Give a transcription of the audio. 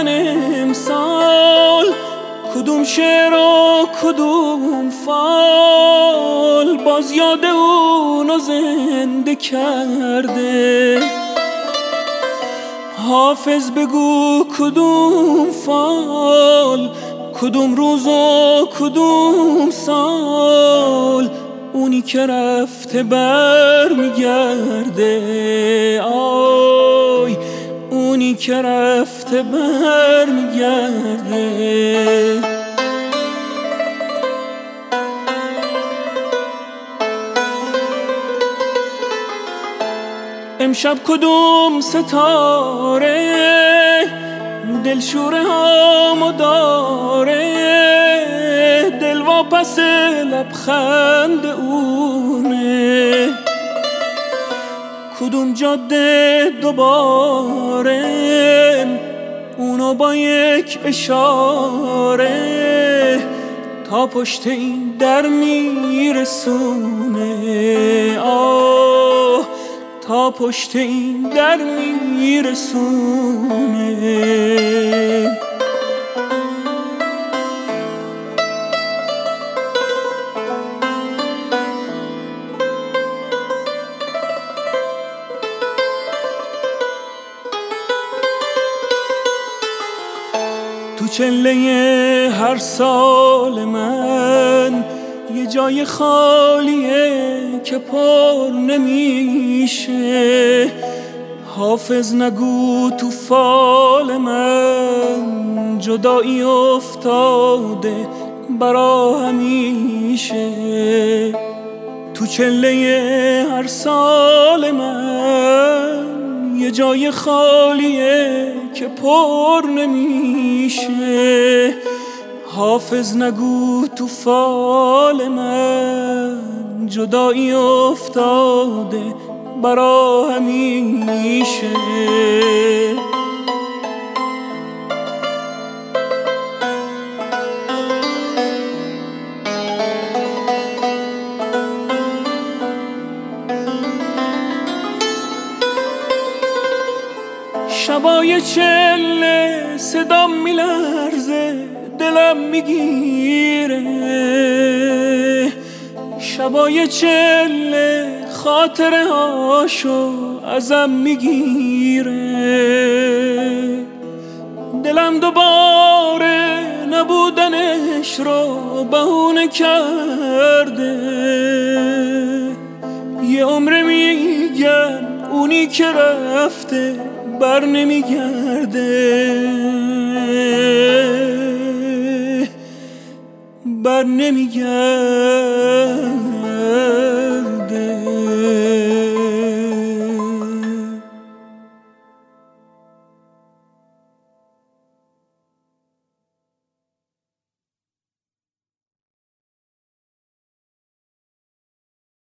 نبودن امسال، کدوم شعر و کدوم فال باز یاد اونو زنده کرده. حافظ بگو کدوم فال، کدوم روز و کدوم سال، اونی که رفته بر میگرده. آی اونی که رفته بر میگرده. امشب کدوم ستاره دلشوره هامو داره، دل واپس لبخند اونه. کدوم جاده دوباره اونو با یک اشاره تا پشت این در میرسونه. آه تا پشت این در میرسونه. تو چله هر سال من یه جای خالیه که پر نمیشه. حافظ نگو تو فال من جدایی افتاده برا همیشه. تو چله هر سال من یه جای خالیه که پر نمیشه. حافظ نگو تو فال من جدایی افتاده برا همیشه. شبای چله صدام میلرزه دلم میگیره. شبای چله خاطره هاشو ازم میگیره. دلم دوباره نبودنش رو بهونه کرده. یه عمر میگن اونی که رفته بر نمیگرده. بر نمیگرده.